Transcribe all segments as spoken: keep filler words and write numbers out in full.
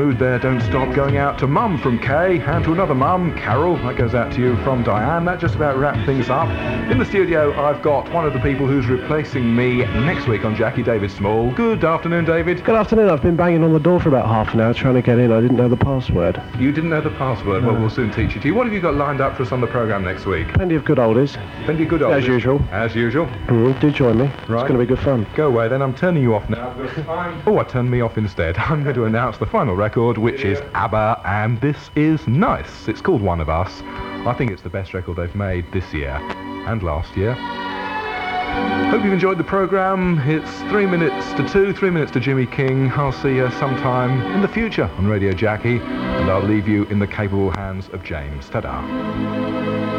mood there, don't stop. Going out to Mum from Kay, and to another Mum, Carol. That goes out to you from Diane. That just about wraps things up. In the studio, I've got one of the people who's replacing me next week on Jackie, David Small. Good afternoon, David. Good afternoon. I've been banging on the door for about half an hour trying to get in. I didn't know the password. You didn't know the password? No. Well, we'll soon teach it to you. What have you got lined up for us on the programme next week? Plenty of good oldies. Plenty of good oldies. As usual. As usual. Mm, do join me. Right. It's going to be good fun. Go away then, I'm turning you off now. Oh, I turned me off instead. I'm going to announce the final record, which is ABBA, and this is nice. It's called One of Us. I think it's the best record they've made this year and last year. Hope you've enjoyed the programme. It's three minutes to two, three minutes to Jimmy King. I'll see you sometime in the future on Radio Jackie, and I'll leave you in the capable hands of James. Ta-da.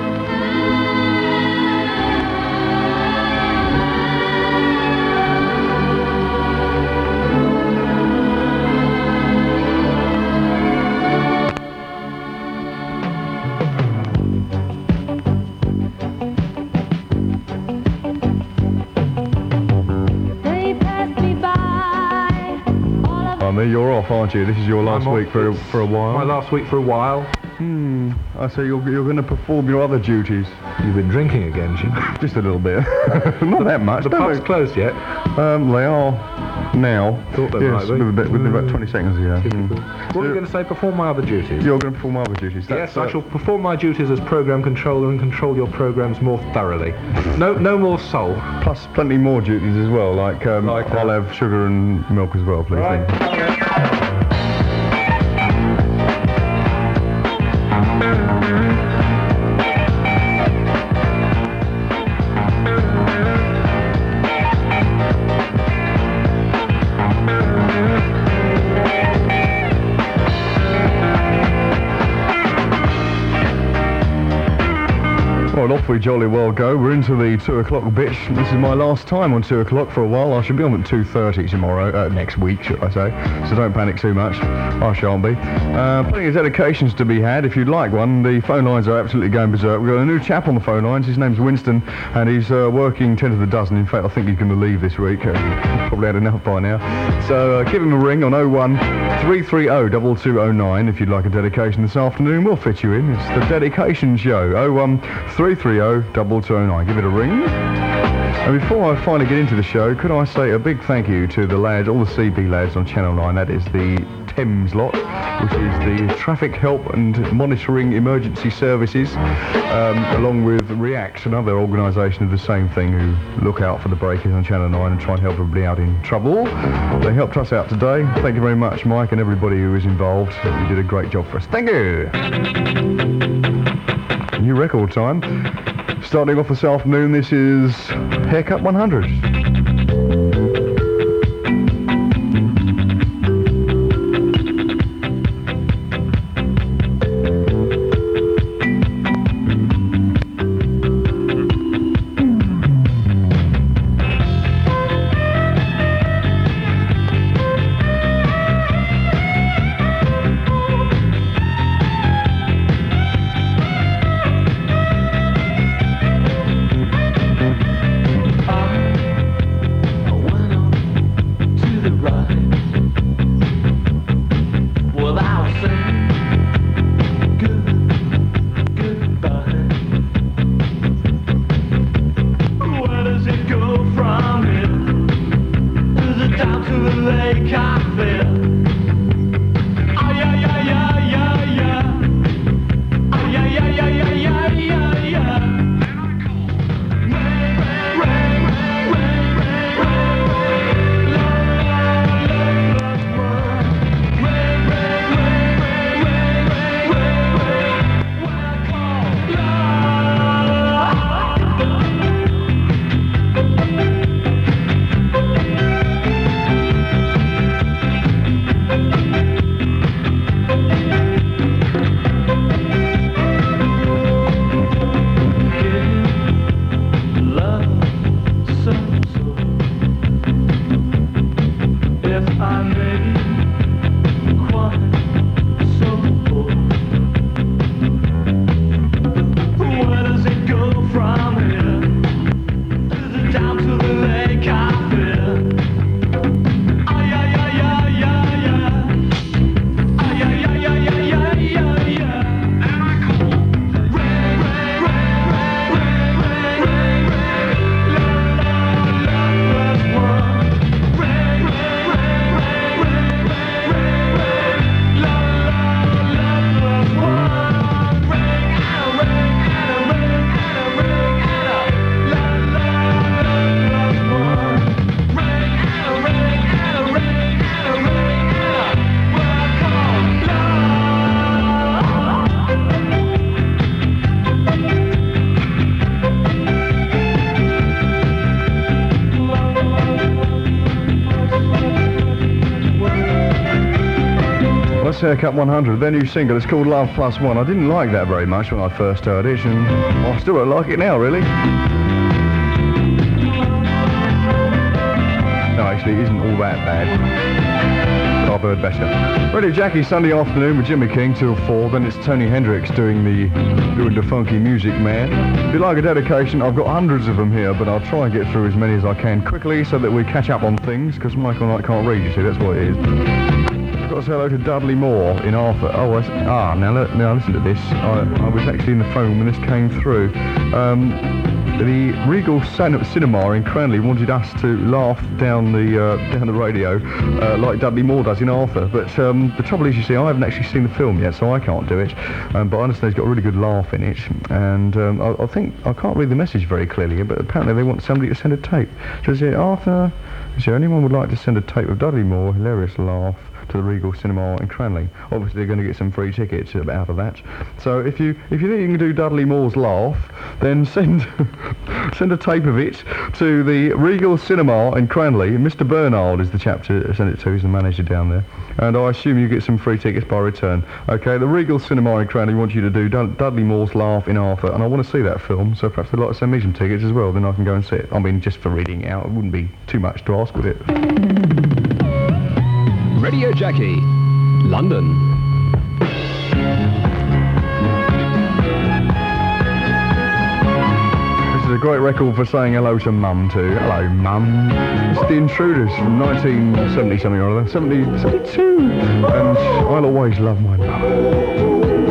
You're off, aren't you? This is your last week for a, for a while. My last week for a while. Hmm. I say you're you're going to perform your other duties. You've been drinking again, Jim. Just a little bit. Not that much. The pub's closed yet? Um, they are now. Thought they yes, might be. With a bit, within about twenty seconds. Yeah. Mm. What are you going to say? Perform my other duties. You're going to perform my other duties. That's, yes, I uh, shall perform my duties as programme controller and control your programmes more thoroughly. No, no more soul. Plus, plenty more duties as well. Like, um, like I'll have sugar and milk as well, please. Right. Well, off we jolly well go. We're into the two o'clock bit. This is my last time on two o'clock for a while. I should be on at two thirty tomorrow, uh, next week, should I say. So don't panic too much. I shan't be. Uh, plenty of dedications to be had. If you'd like one, the phone lines are absolutely going berserk. We've got a new chap on the phone lines. His name's Winston, and he's uh, working ten to the dozen. In fact, I think he's going to leave this week. Uh, he's probably had enough by now. So uh, give him a ring on oh one three three zero two two zero nine if you'd like a dedication this afternoon. We'll fit you in. It's the dedication show. oh one three three zero two two zero nine. Give it a ring. And before I finally get into the show, could I say a big thank you to the lads, all the C B lads on Channel nine. That is the Thames lot, which is the Traffic Help and Monitoring Emergency Services, um, along with React, another organisation of the same thing, who look out for the breakers on Channel nine and try and help everybody out in trouble. They helped us out today. Thank you very much, Mike, and everybody who was involved. You did a great job for us. Thank you. New record time. Starting off this afternoon, this is Haircut one hundred. Nice Haircut one hundred, their new single. It's called Love Plus One. I didn't like that very much when I first heard it, and I still don't like it now, really. No, actually, it isn't all that bad. I've heard better. Radio Jackie, Sunday afternoon with Jimmy King till four. Then it's Tony Hendricks doing the doing the funky music, man. If you like a dedication, I've got hundreds of them here, but I'll try and get through as many as I can quickly so that we catch up on things, because Michael and I can't read, you see, that's what it is. I've got to say hello to Dudley Moore in Arthur. Oh, I, ah, now, now listen to this. I, I was actually in the phone when this came through. Um, The Regal Cinema in Cranley wanted us to laugh down the uh, down the radio uh, like Dudley Moore does in Arthur. But um, the trouble is, you see, I haven't actually seen the film yet, so I can't do it. Um, but I understand he's got a really good laugh in it. And um, I, I think, I can't read the message very clearly, but apparently they want somebody to send a tape. So is it Arthur? Is there anyone would like to send a tape of Dudley Moore? Hilarious laugh. To the Regal Cinema in Cranley. Obviously they're going to get some free tickets out of that. So if you if you think you can do Dudley Moore's laugh, then send send a tape of it to the Regal Cinema in Cranley. Mister Bernard is the chap to send it to, he's the manager down there. And I assume you get some free tickets by return. Okay, the Regal Cinema in Cranley wants you to do Dud- Dudley Moore's laugh in Arthur, and I want to see that film, so perhaps they'd like to send me some tickets as well, then I can go and see it. I mean, just for reading it out, it wouldn't be too much to ask, would it? Radio Jackie, London. This is a great record for saying hello to Mum too. Hello, Mum. It's The Intruders from nineteen seventy something or other. seventy, seventy-two. And I'll always love my mum.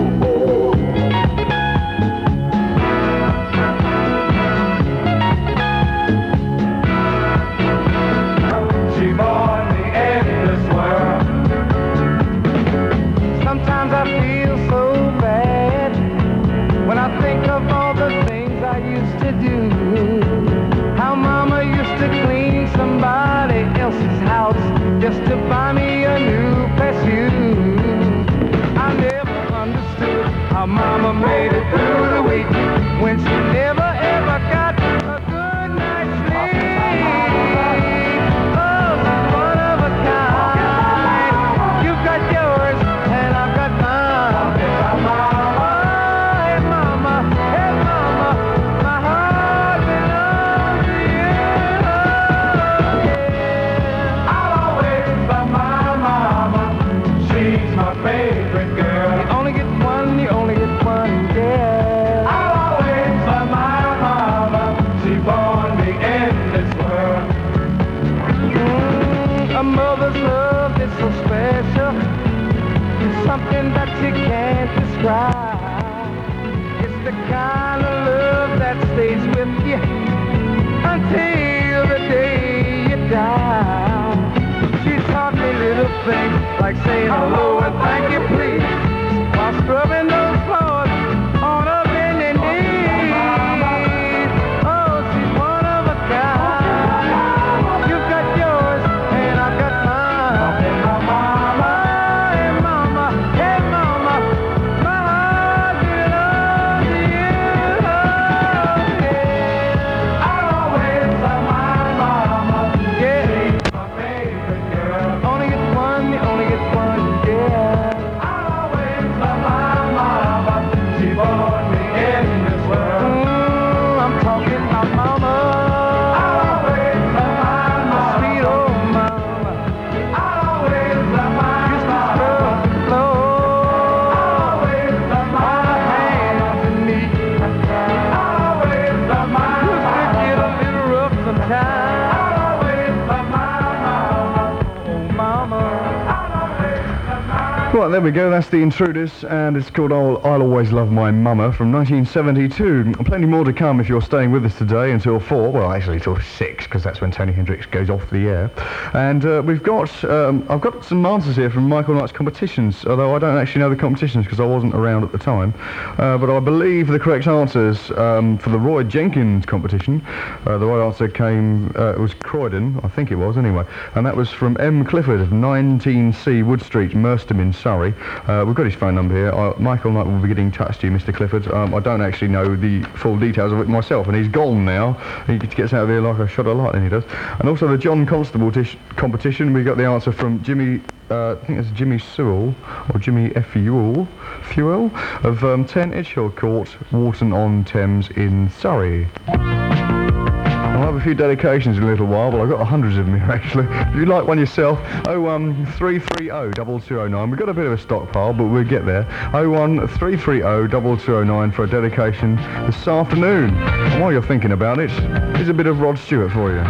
Just to buy me a new perfume. I never understood how Mama made it through the week when she never ever got a good night's sleep. Oh, she's one of a kind. You've got yours and I've got mine. Oh, hey Mama, hey Mama, my heart belongs to you. Favorite girl. You only get one, you only get one, yeah. I'll always love my mama. She born me in this world. Mm, a mother's love is so special. It's something that you can't describe. It's the kind of love that stays with you until the day you die. She taught me little things like saying hello and thank you please while scrubbing those floors on a bending knee. Oh, she's one of a kind. You've got yours and I've got mine. Hey mama, hey mama, my heart belongs to you. Oh, yeah. I'll always love my mama. Yeah. She's my favorite girl. Only get one, you only get one, yeah. I'll always love my mama. She born me in this world. Mm, I'm talking about mama. I'll always love my mama. Sweet old mama. I'll always love my used to scrub the floor. I'll always love my hands and knees. I'll always love my used to get a little rough sometimes. I'll always love my mama. Oh, mama. Right, there we go, that's The Intruders, and it's called I'll, I'll Always Love My Mama from nineteen seventy-two. Plenty more to come if you're staying with us today until four, well actually till six, because that's when Tony Hendricks goes off the air. And uh, we've got, um, I've got some answers here from Michael Knight's competitions, although I don't actually know the competitions because I wasn't around at the time. Uh, but I believe the correct answers um, for the Roy Jenkins competition, uh, the right answer came, uh, it was Croydon, I think it was anyway, and that was from M. Clifford of nineteen C Wood Street, Merstham in Surrey. Surrey. Uh, we've got his phone number here. Uh, Michael Knight will be getting in touch to you, Mister Clifford. Um, I don't actually know the full details of it myself, and he's gone now. He gets out of here like a shot of lightning, he does. And also the John Constable tish- competition, we got the answer from Jimmy, uh, I think it's Jimmy Sewell, or Jimmy Fuel, Fuel, of um, ten Edgehill Court, Wharton-on-Thames in Surrey. I'll have a few dedications in a little while, but I've got hundreds of them here actually. If you'd like one yourself, oh one three three oh two two oh nine. We've got a bit of a stockpile, but we'll get there. oh one three three oh two two oh nine for a dedication this afternoon. And while you're thinking about it, here's a bit of Rod Stewart for you.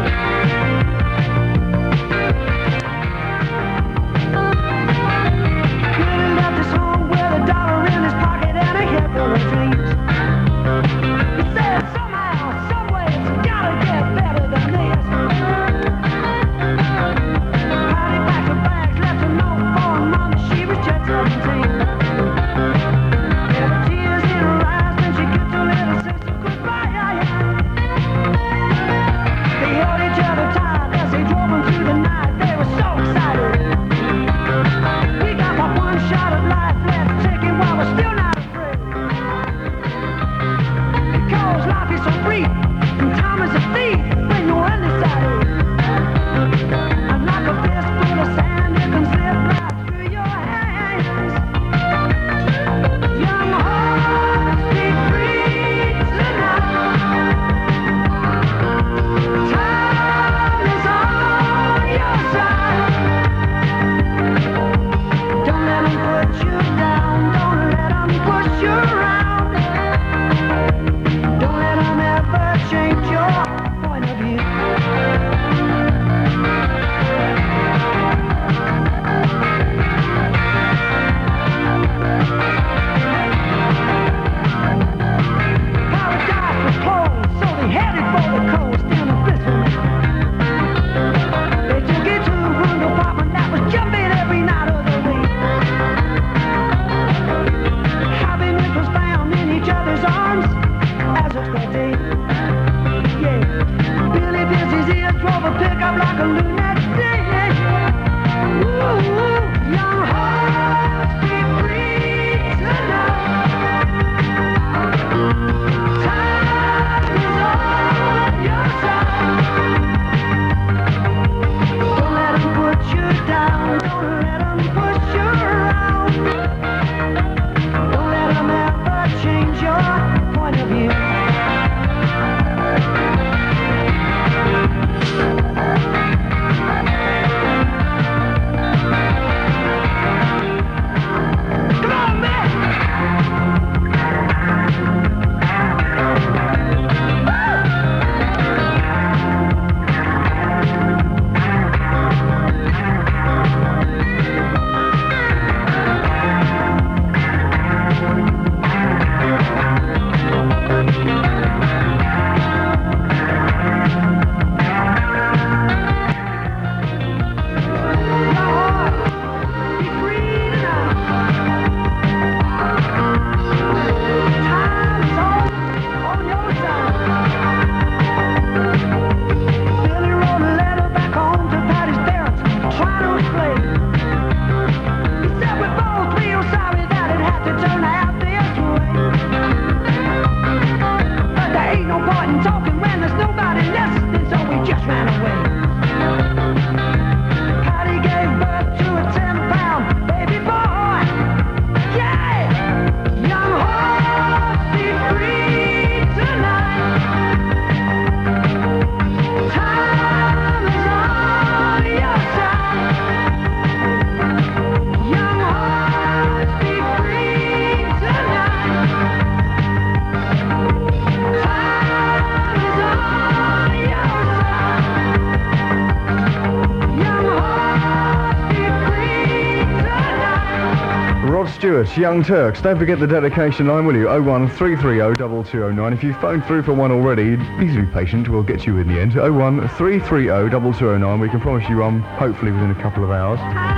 Stewart, Young Turks. Don't forget the dedication line, will you? oh one three three oh two two oh nine. If you've phoned through for one already, please be patient. We'll get you in the end. oh one three three oh two two oh nine. We can promise you one, um, hopefully within a couple of hours.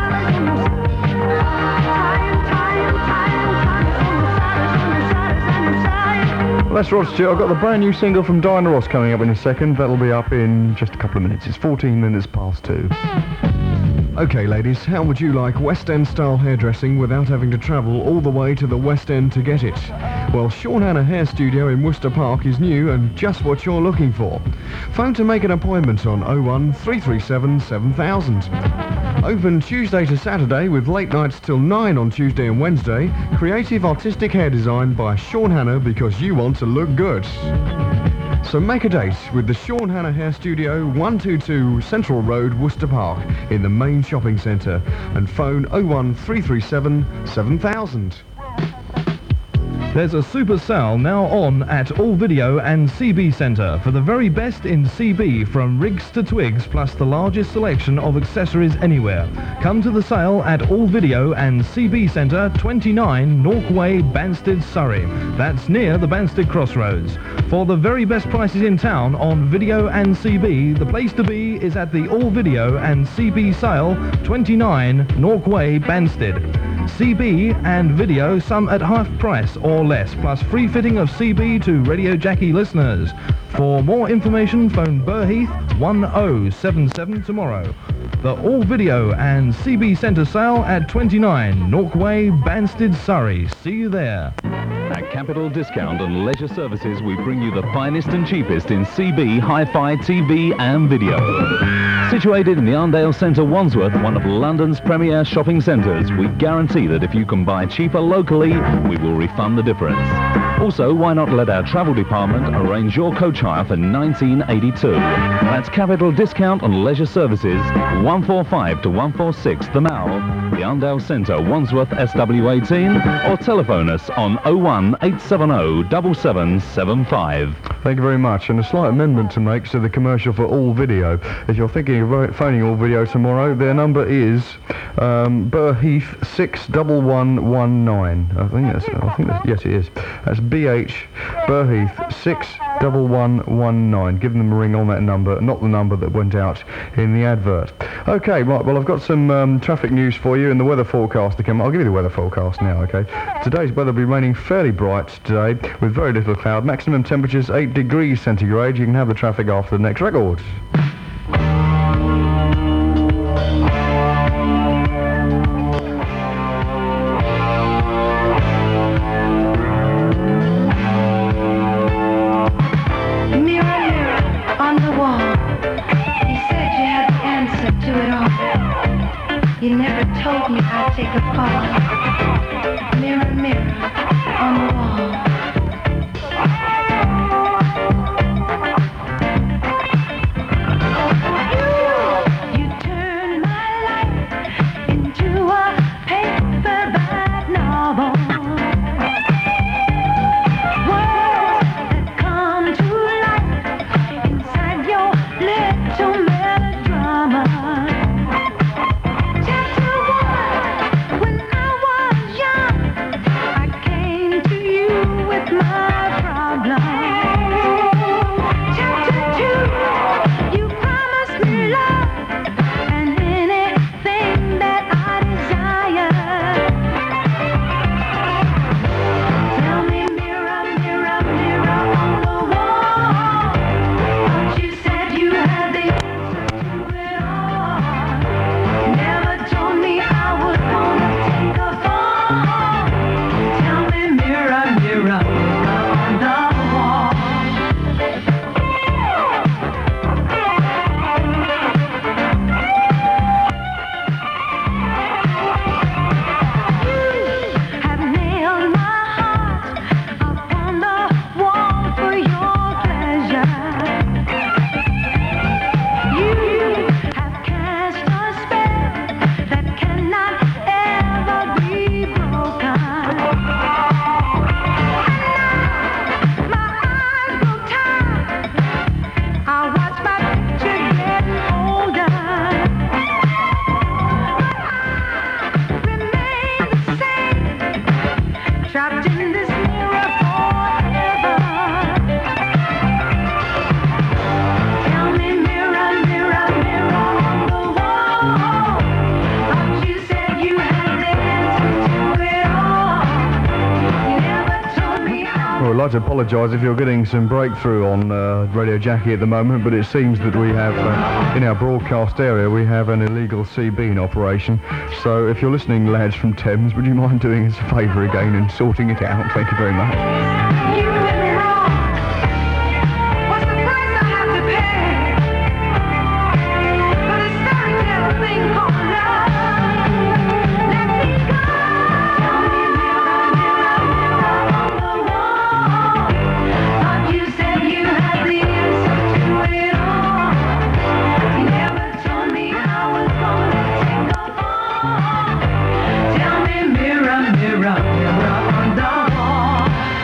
Well, that's Rod Stewart. I've got the brand new single from Diana Ross coming up in a second. That'll be up in just a couple of minutes. It's fourteen minutes past two. Okay, ladies, how would you like West End style hairdressing without having to travel all the way to the West End to get it? Well, Sean Hannah Hair Studio in Worcester Park is new and just what you're looking for. Phone to make an appointment on oh one three three seven seven thousand. Open Tuesday to Saturday with late nights till nine on Tuesday and Wednesday. Creative artistic hair design by Sean Hannah because you want to look good. So make a date with the Sean Hannah Hair Studio, one two two Central Road, Worcester Park, in the main shopping centre, and phone oh one three three seven seven thousand. There's a super sale now on at All Video and C B Centre for the very best in C B, from rigs to twigs, plus the largest selection of accessories anywhere. Come to the sale at All Video and C B Centre, twenty-nine Nork Way, Banstead, Surrey. That's near the Banstead Crossroads. For the very best prices in town on video and C B, the place to be is at the All Video and C B sale, twenty-nine Nork Way, Banstead. C B and video, some at half price or less, plus free fitting of C B to Radio Jackie listeners. For more information, phone Burheath one oh seven seven tomorrow. The All Video and C B Centre sale at twenty-nine Nork Way, Banstead, Surrey. See you there. At Capital Discount and Leisure Services, we bring you the finest and cheapest in C B, hi-fi, T V and video. Situated in the Arndale Centre, Wandsworth, one of London's premier shopping centres, we guarantee that if you can buy cheaper locally, we will refund the difference. Also, why not let our travel department arrange your coach hire for nineteen eighty-two? That's Capital Discount and Leisure Services, one forty-five to one forty-six The Mall, the Arndale Centre, Wandsworth, S W eighteen, or telephone us on oh one eight seven oh seven seven seven five. Thank you very much. And a slight amendment to make to the commercial for All Video. If you're thinking of phoning All Video tomorrow, their number is um, Burheath six one one one nine. I think that's, I think that's, yes it is. That's B H Burheath six one one one nine. Give them a ring on that number, not the number that went out in the advert. Okay, right, well I've got some um, traffic news for you and the weather forecast to come. I'll give you the weather forecast now, okay? Today's weather will be remaining fairly bright today with very little cloud. Maximum temperatures eight degrees centigrade. You can have the traffic after the next record. You never told me I'd take a fall. Mirror, mirror on the wall. You, you turn my life into a paperback novel. Words that come to life inside your little melodrama. When I was young, I came to you. like to apologise if you're getting some breakthrough on uh, Radio Jackie at the moment, but it seems that we have, uh, in our broadcast area, we have an illegal C B in operation. So if you're listening, lads from Thames, would you mind doing us a favour again and sorting it out? Thank you very much. You did me wrong. What's the price I have to pay for this fairy tale thing called love? Let me go. Tell me, mirror, mirror, mirror on the wall. Thought you said you had the answer to it all. You never told me I was gonna take a fall. Tell me, mirror, mirror, mirror on the wall.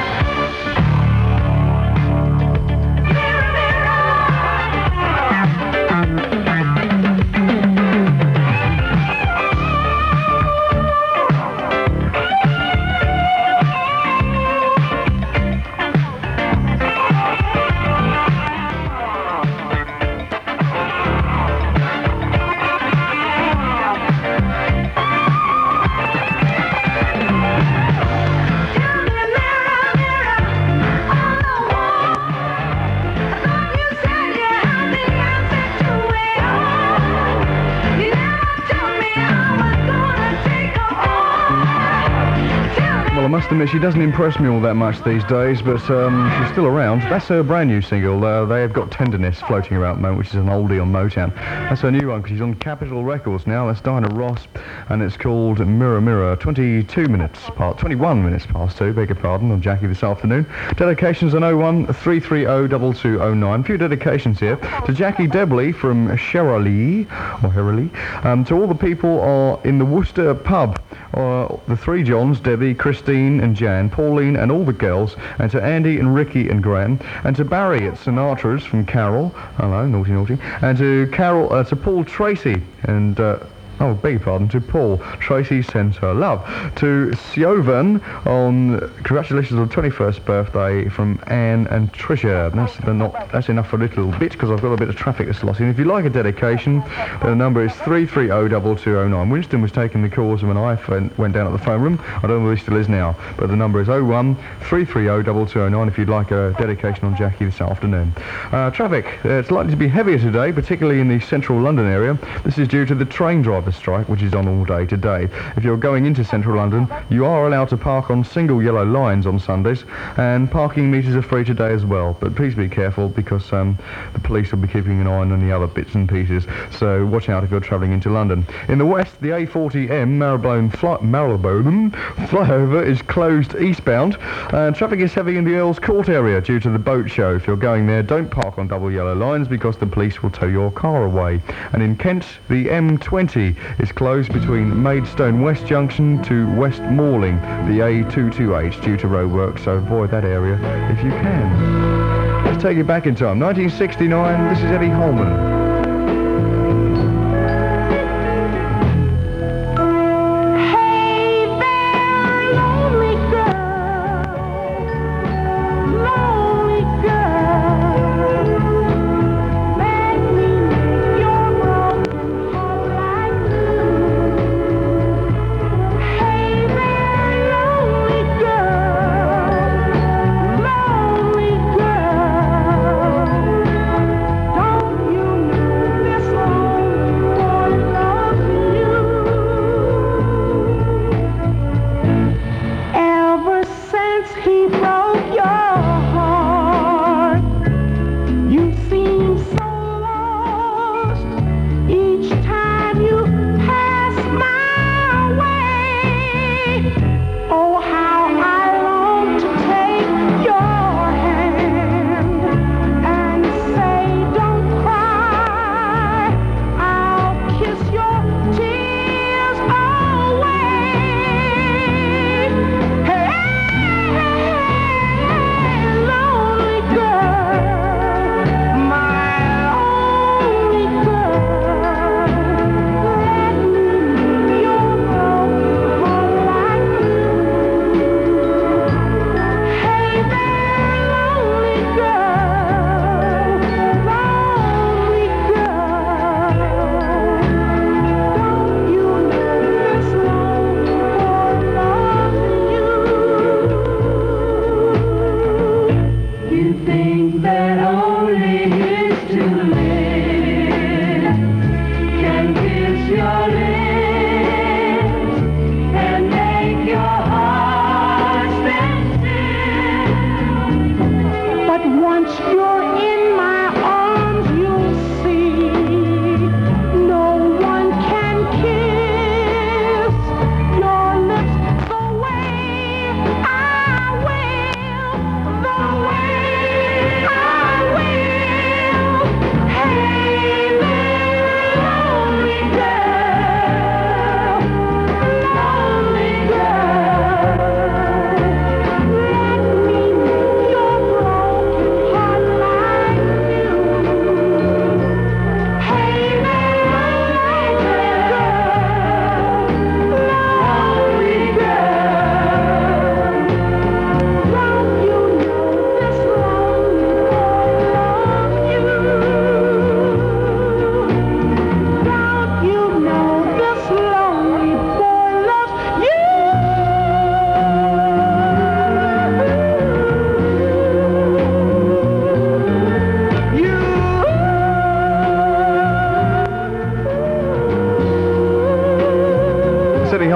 Mirror, mirror. Tell me, mirror, mirror on the wall. I thought you said you had the answer to it all. You never told me I was gonna take a fall. Tell me. Well, I must admit, she doesn't impress me all that much these days, but um, she's still around. That's her brand new single. Uh, they have got Tenderness floating around at the moment, which is an oldie on Motown. That's her new one, because she's on Capitol Records now. That's Diana Ross, and it's called Mirror Mirror. twenty-two minutes past, twenty-one minutes past two, beg your pardon, on Jackie this afternoon. Dedications on oh one three three oh two two oh nine. A few dedications here. To Jackie Debley from Sherrily, or Herily. Um, to all the people are in the Worcester pub. Uh, the three Johns, Debbie, Christine and Jan, Pauline and all the girls, and to Andy and Ricky and Graham, and to Barry at Sinatra's from Carol, hello, naughty naughty, and to Carol, uh, to Paul Tracy, and uh, oh, beg your pardon, to Paul. Tracy sends her love. To Siovan on congratulations on the twenty-first birthday from Anne and Tricia. That's the not that's enough for a little bit, because I've got a bit of traffic that's lost in. If you'd like a dedication, the number is three three oh two two oh nine. Winston was taking the calls when I went, went down at the phone room. I don't know where he still is now, but the number is oh one three three oh two two oh nine if you'd like a dedication on Jackie this afternoon. Uh, traffic, uh, it's likely to be heavier today, particularly in the central London area. This is due to the train driver strike, which is on all day today. If you're going into central London, you are allowed to park on single yellow lines on Sundays, and parking meters are free today as well. But please be careful, because um, the police will be keeping an eye on the other bits and pieces, so watch out if you're travelling into London. In the west, the A forty M Marylebone, fly- Marylebone flyover is closed eastbound, and traffic is heavy in the Earls Court area due to the boat show. If you're going there, don't park on double yellow lines, because the police will tow your car away. And in Kent, the M twenty is closed between Maidstone West Junction to West Malling, the A two twenty-eight, due to roadwork, so avoid that area if you can. Let's take it back in time. nineteen sixty-nine, this is Eddie Holman. Hey there, lonely girl, lonely girl, make me your broken heart like glue. Hey there, lonely girl, lonely girl, don't you know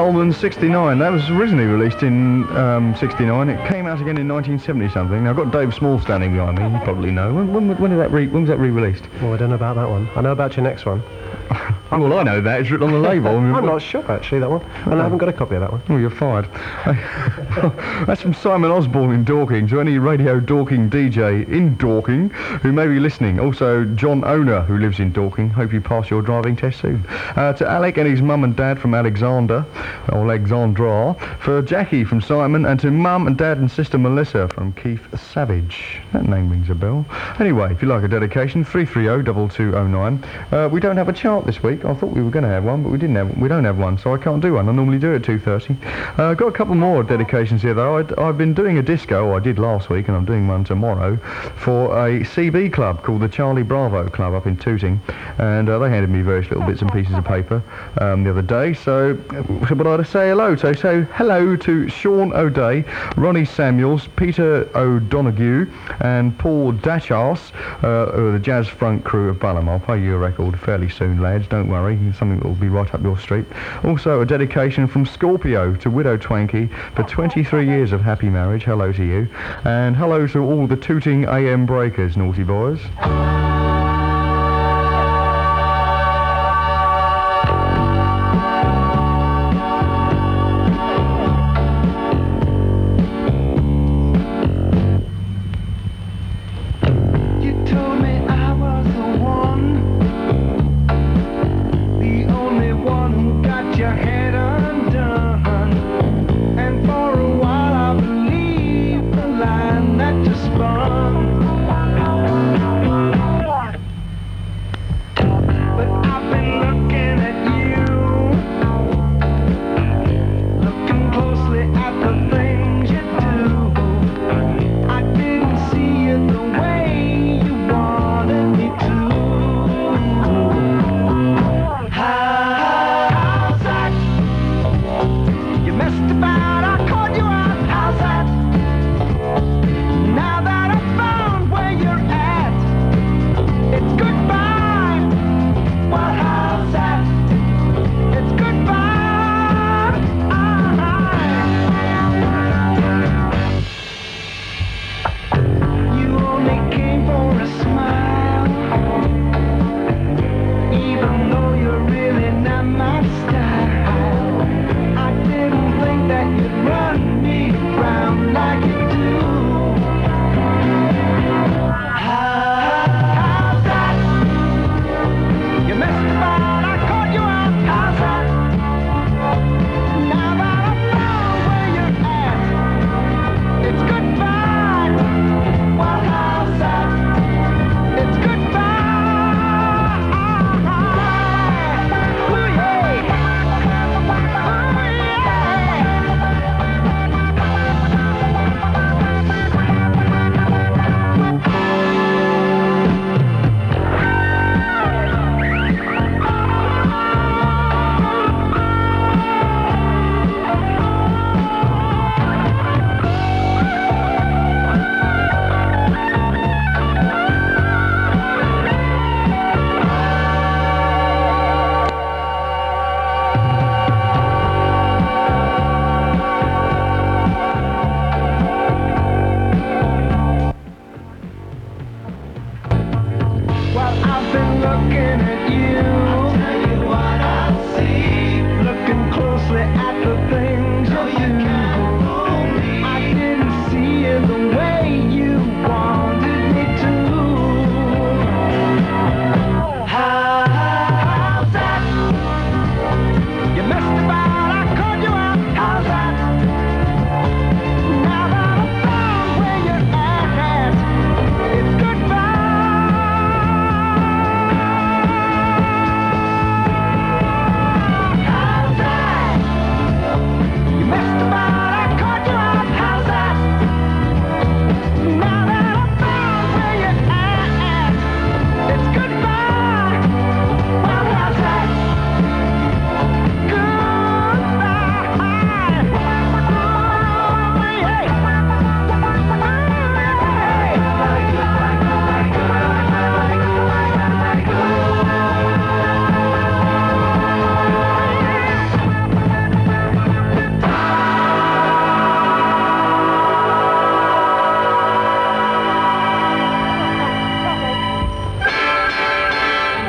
Coleman sixty-nine. That was originally released in um, sixty-nine. It came out again in nineteen seventy something. Now I've got Dave Small standing behind me. You probably know. When, when, when, did that re- when was that re-released? Well, I don't know about that one. I know about your next one. Well, I know that. It's written on the label. I mean, I'm not sure, actually, that one. And I haven't got a copy of that one. Oh, you're fired. That's from Simon Osborne in Dorking. To any radio Dorking D J in Dorking who may be listening. Also, John Owner, who lives in Dorking. Hope you pass your driving test soon. Uh, to Alec and his mum and dad from Alexander, or Alexandra. For Jackie from Simon. And to mum and dad and sister Melissa from Keith Savage. That name rings a bell. Anyway, if you like a dedication, three three zero two two zero nine. Uh, we don't have a chart this week. I thought we were going to have one, but we didn't have. We don't have one, so I can't do one. I normally do it at two thirty. Uh, I've got a couple more dedications here, though. I'd, I've been doing a disco, or I did last week, and I'm doing one tomorrow, for a C B club called the Charlie Bravo Club up in Tooting, and uh, they handed me various little bits and pieces of paper um, the other day. So, uh, but I'd say hello. So, so hello to Sean O'Day, Ronnie Samuels, Peter O'Donoghue, and Paul Dachas, uh, who are the jazz front crew of Balham. I'll play you a record fairly soon, lads. Don't worry. It's something that will be right up your street. Also, a dedication from Scorpio to Widow Twanky for twenty-three years of happy marriage. Hello to you. And hello to all the Tooting A M breakers, naughty boys.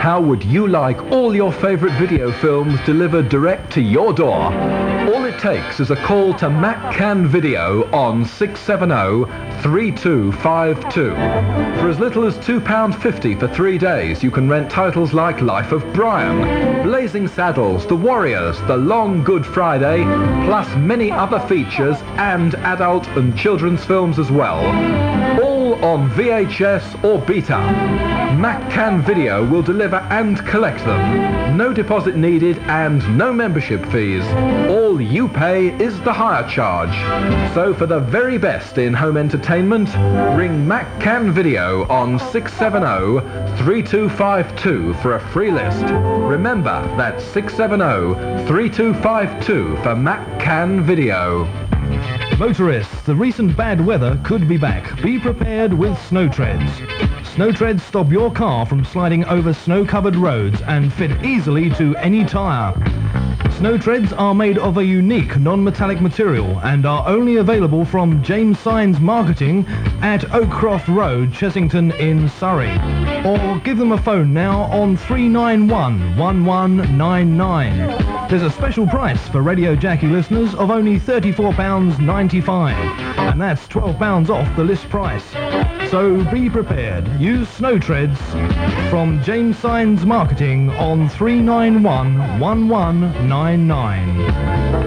How would you like all your favourite video films delivered direct to your door? All it takes is a call to MacCan Video on six seven zero, three two five two. For as little as two pounds fifty for three days, you can rent titles like Life of Brian, Blazing Saddles, The Warriors, The Long Good Friday, plus many other features and adult and children's films as well. All on V H S or Beta. MacCan Video will deliver and collect them. No deposit needed and no membership fees. All you pay is the hire charge. So for the very best in home entertainment, ring MacCan Video on six seven zero, three two five two for a free list. Remember, that's six seven zero, three two five two for MacCan Video. Motorists, the recent bad weather could be back. Be prepared with Snow Treads. Snow Treads stop your car from sliding over snow-covered roads and fit easily to any tyre. Snow Treads are made of a unique non-metallic material and are only available from James Signs Marketing at Oakcroft Road, Chessington in Surrey. Or give them a phone now on three nine one, one one nine nine. There's a special price for Radio Jackie listeners of only thirty-four pounds ninety-five, and that's twelve pounds off the list price. So be prepared. Use Snow Treads from James Signs Marketing on three nine one, one one nine nine.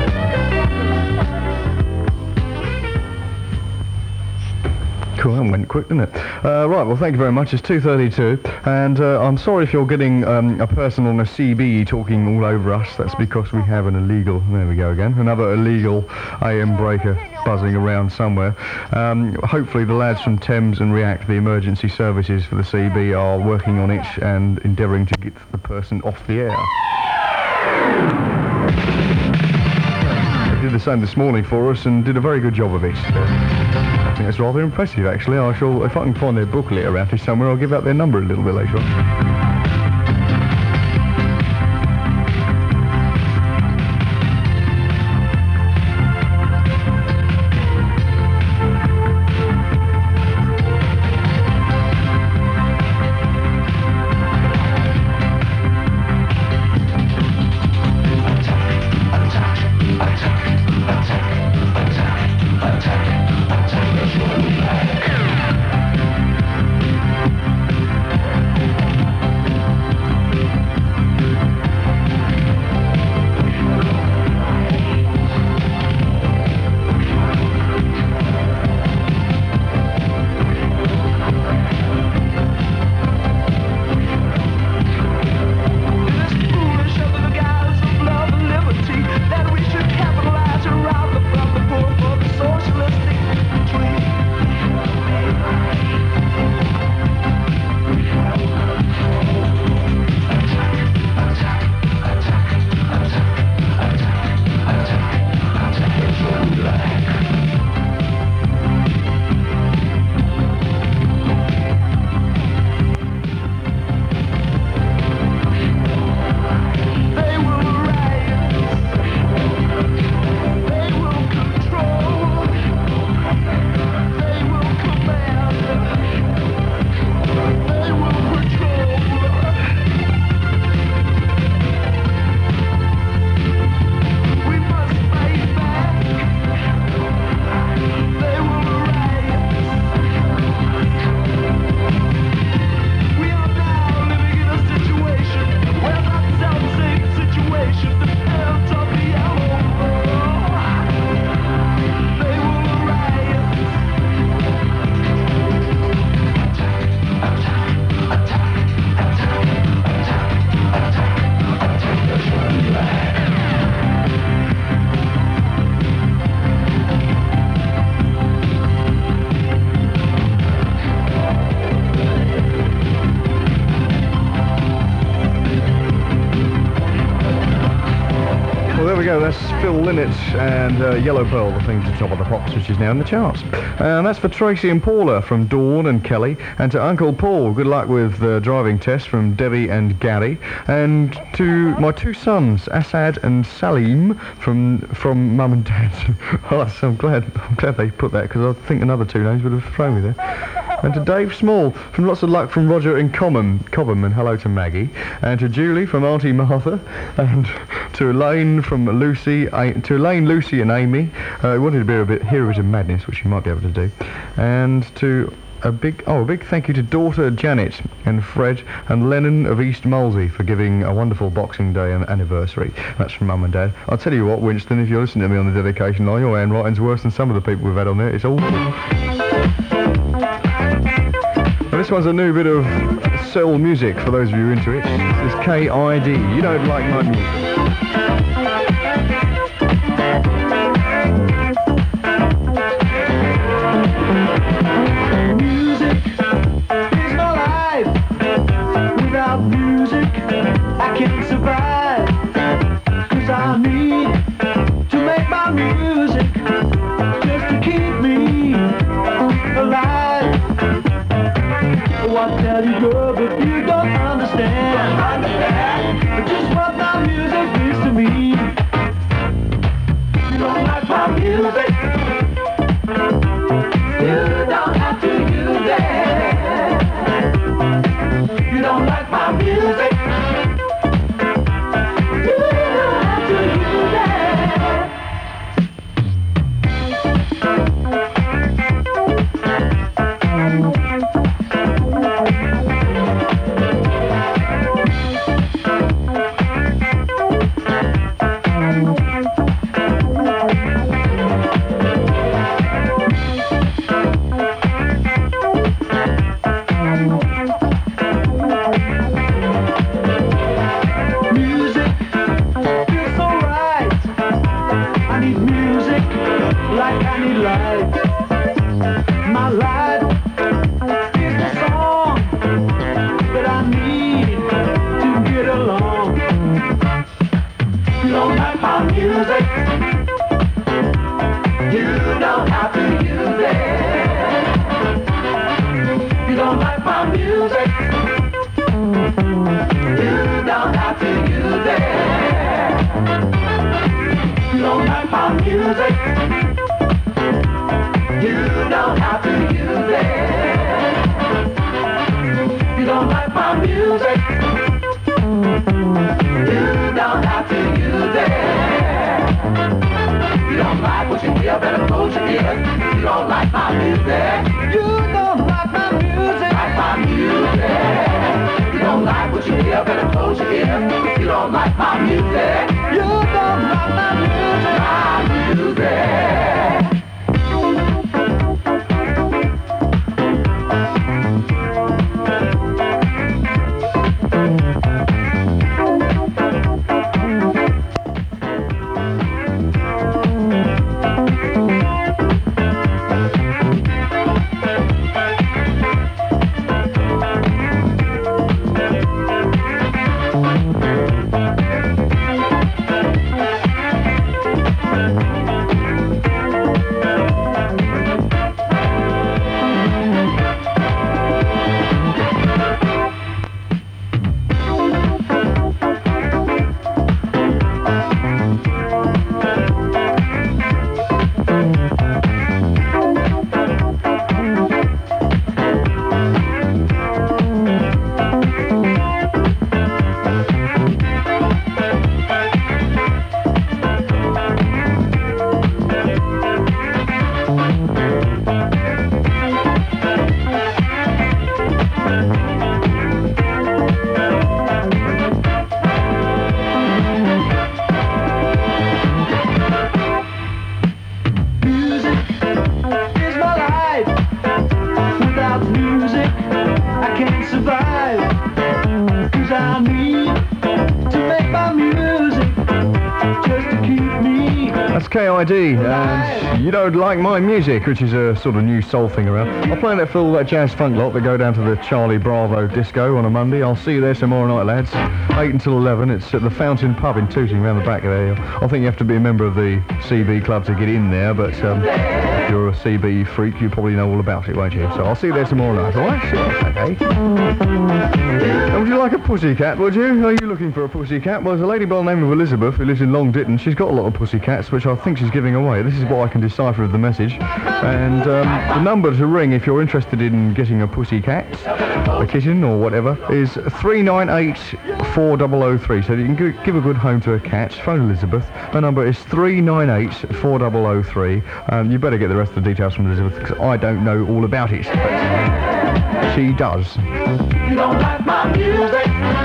Cool, that went quick, didn't it? Uh, right, well, thank you very much. It's two thirty-two, and uh, I'm sorry if you're getting um, a person on a C B talking all over us. That's because we have an illegal, there we go again, another illegal A M breaker buzzing around somewhere. Um, hopefully the lads from Thames and React, the emergency services for the C B, are working on it and endeavouring to get the person off the air. They did the same this morning for us and did a very good job of it. I think that's rather impressive, actually. I shall, if I can find their booklet around here somewhere, I'll give out their number a little bit later on. That's Phil Lynott and uh, Yellow Pearl, the thing to Top of the Pops, which is now in the charts. And that's for Tracy and Paula from Dawn and Kelly. And to Uncle Paul, good luck with the driving test from Debbie and Gary. And to my two sons, Assad and Salim from from Mum and Dad. Oh, so I'm glad I'm glad they put that, because I think another two names would have thrown me there. And to Dave Small from Lots of Luck from Roger in Cobham, Cobham, and hello to Maggie. And to Julie from Auntie Martha. And to Elaine from Lucy, A- to Elaine, Lucy and Amy. Uh, who wanted to be a bit Heroes of Madness, which you might be able to do. And to a big, oh, a big thank you to daughter Janet and Fred and Lennon of East Molesey for giving a wonderful Boxing Day an- anniversary. That's from Mum and Dad. I'll tell you what, Winston, if you're listening to me on the dedication line, your handwriting's worse than some of the people we've had on there. It's awful. Well, this one's a new bit of soul music for those of you into it. This is K I D. You don't like my music. K I D, and You Don't Like My Music, which is a sort of new soul thing around. I'll play that for all that jazz funk lot that go down to the Charlie Bravo disco on a Monday. I'll see you there tomorrow night, lads. eight until eleven. It's at the Fountain Pub in Tooting, around the back there. I think you have to be a member of the C B club to get in there, but um, if you're a C B freak, you probably know all about it, won't you? So I'll see you there tomorrow night, alright? Okay. And would you like like a pussycat, would you? Are you looking for a pussycat? Well, there's a lady by the name of Elizabeth who lives in Long Ditton. She's got a lot of pussycats, which I think she's giving away. This is what I can decipher of the message. And um, the number to ring if you're interested in getting a pussycat, a kitten or whatever, is three nine eight four zero zero three. So you can g- give a good home to a cat. Phone Elizabeth. Her number is three nine eight four zero zero three. Um, you better get the rest of the details from Elizabeth, because I don't know all about it. But she does. You don't like my music.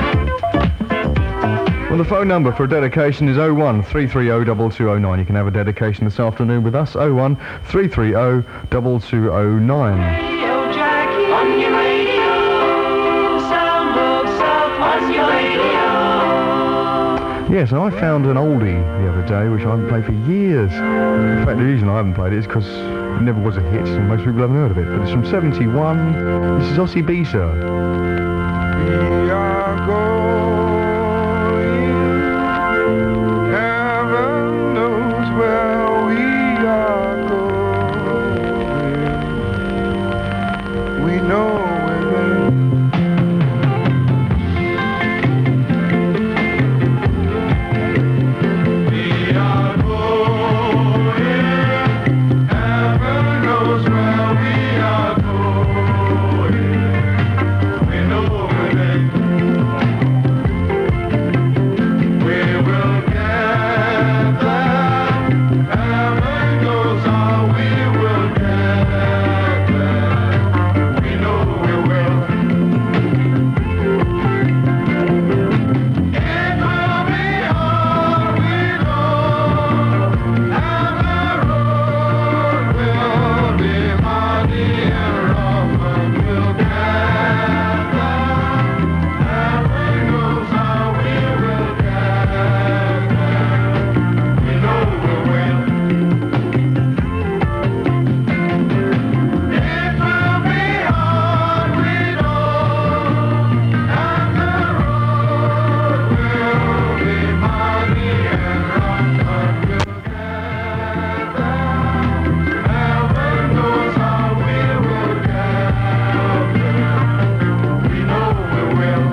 Well, the phone number for a dedication is oh one three three oh two two oh nine. You can have a dedication this afternoon with us. oh one three three oh two two oh nine. Radio Jackie on your radio. Sound of South on your radio. Yes, and I found an oldie the other day, which I haven't played for years. In fact, the reason I haven't played it is because it never was a hit, and most people haven't heard of it. But it's from seventy-one. This is Ossie Bisa. We are going, heaven knows where we are going. We know we're going. We are going, heaven knows where we are going. We know we're going. We will get there. Heaven knows how we will get there. We know we will. It will be hard, we know, and the road will be muddy and rough, but we'll get there. Heaven knows how we will get there. We know we will. It will be hard, we know, and the road will be muddy and rough, but we'll get there. Heaven knows how we will get there. We know we will.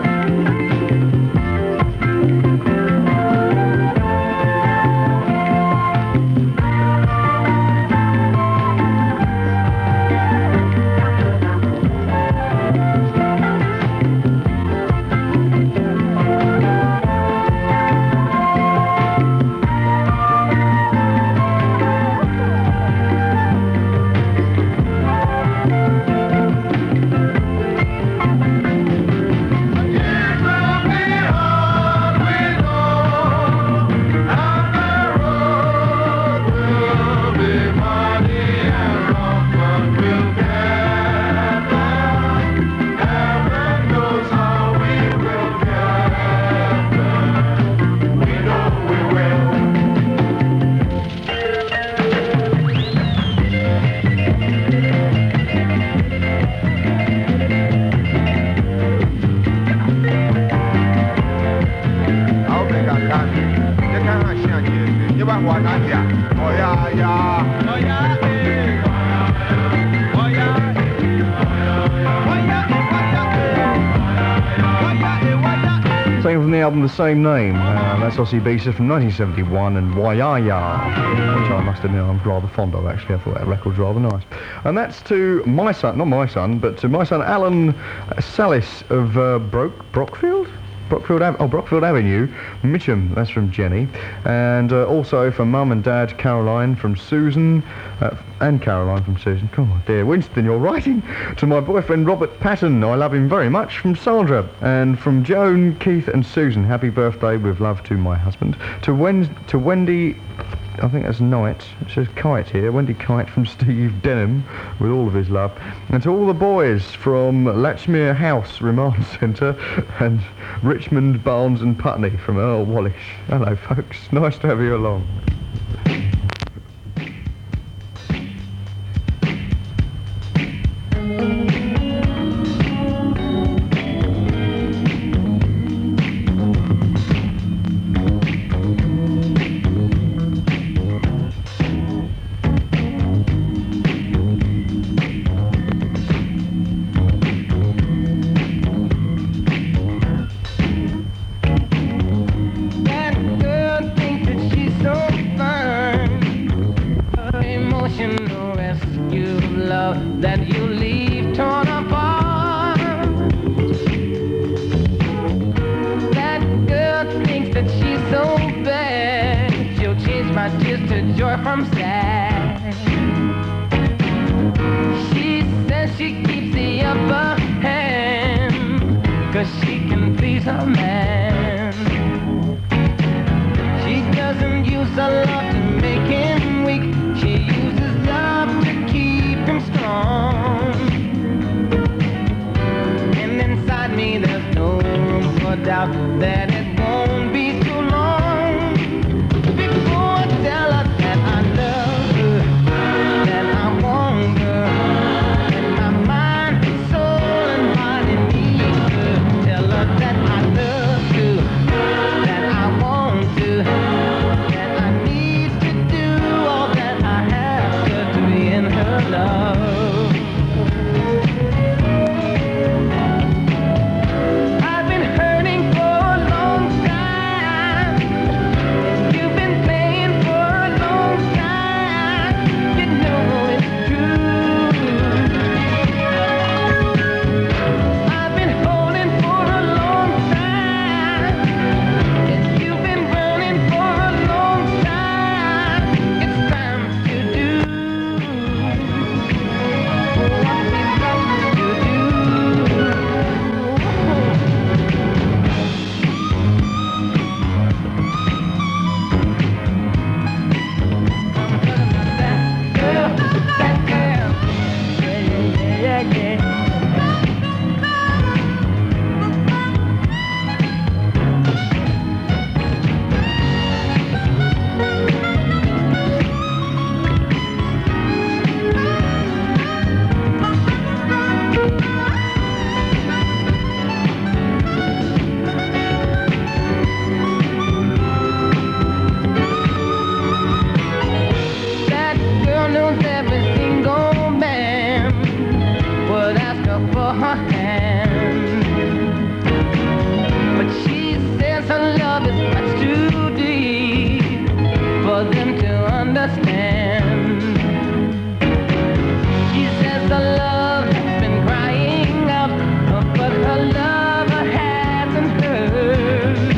It will be hard, we know, and the road will be muddy and rough, but we'll get there. Heaven knows how we will get there. We know we will. I'll make a gun. You can't share it. You want one here. Oh yeah, yeah. Oh yeah, oh yeah. Same from the album, the same name. Uh, that's Ossie Bisa from nineteen seventy-one and Wayaya, which I must admit I'm rather fond of, actually. I thought that record's rather nice. And that's to my son, not my son, but to my son Alan Salis of uh, Broke, Brockfield? Brockfield Ave- oh, Brockfield Avenue, Mitcham, that's from Jenny. And uh, also from Mum and Dad, Caroline, from Susan, uh, and Caroline from Susan. Oh dear, Winston, you're writing. To my boyfriend Robert Patton, I love him very much, from Sandra. And from Joan, Keith and Susan, happy birthday with love to my husband. To, Wen- to Wendy, I think that's Knight. It says Kite here. Wendy Kite from Steve Denham with all of his love. And to all the boys from Latchmere House Remand Centre and Richmond, Barnes and Putney from Earl Wallish. Hello, folks. Nice to have you along. so bad. She'll change my tears to joy from sad. She says she keeps the upper hand, 'cause she can please her man. She doesn't use her love to make him weak. She uses love to keep him strong. And inside me there's no room for doubt that it won't be too long before I tell her that I love her, that I want her, that my mind, soul and body need her. Tell her that I love her, that I want to, that I need to do all that I have to to be in her love. I've been hurting for a long time. You've been playing for a long time. You know it's true. I've been holding for a long time. You've been running for a long time. It's time to do what we've got to do. That girl, that girl, yeah, yeah, yeah, yeah. That girl knows every single man would ask her for her hand. But she says her love is much too deep for them to understand. She says her love has been crying out, but her lover hasn't heard.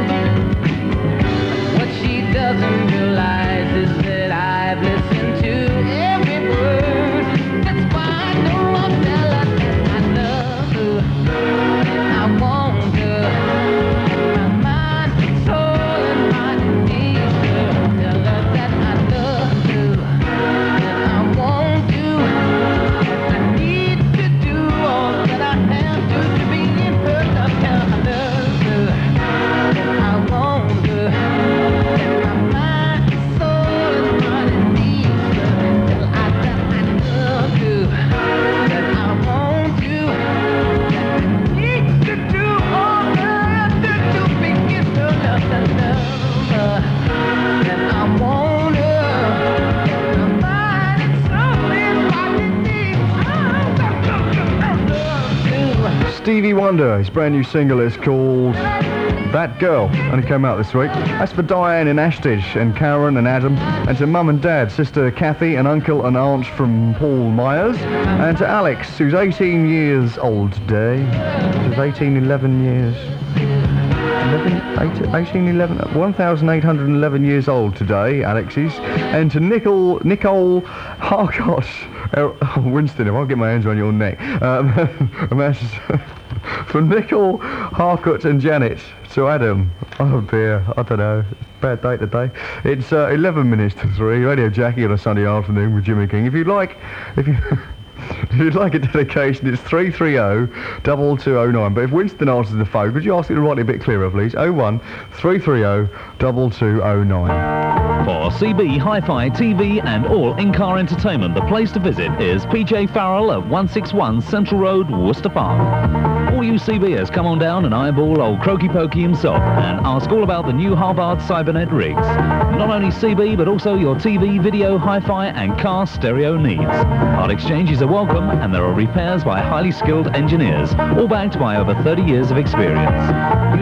What she doesn't realize is that I've listened to every word. That's why I know I'll tell her that I love her, that I want her, that my mind, soul and body needs her. Tell her that I love her, that I want to, that I need to do all that I have to to be in her love. Tell her I love her, that I want her, that my mind, soul and body needs her. Tell her that I love her, that I want to, that I need to do all that I have to to be in her love. That I love her, that I want her, that my mind, soul and body needs her. I love her. Stevie Wonder, his brand new single is called That Girl, only came out this week. That's for Diane in Ashtridge and Karen and Adam, and to Mum and Dad, Sister Kathy and Uncle and Aunt from Paul Myers, and to Alex, who's eighteen years old today. She's eighteen, eleven years. eleven, eighteen, eleven, one thousand eight hundred eleven years old today, Alex is. And to Nicole, Nicole, oh gosh, oh, Winston, if I get my hands on your neck. Um, and that's for Nicole, Harcourt and Janet. To Adam, oh dear, I don't know, bad day today. It's uh, eleven minutes to three, Radio Jackie on a Sunday afternoon with Jimmy King. If you'd like, if you... If you'd like a dedication, it's three three zero, two two zero nine. But if Winston answers the phone, could you ask it to write it a bit clearer, please? oh one, three three zero, two two zero nine. For C B, Hi-Fi, T V and all in-car entertainment, the place to visit is P J Farrell at one sixty-one Central Road, Worcester Park. All you C Bers, come on down and eyeball old Croaky Pokey himself and ask all about the new Harvard Cybernet rigs. Not only C B, but also your T V, video, Hi-Fi and car stereo needs. Part exchanges are welcome and there are repairs by highly skilled engineers, all backed by over thirty years of experience. You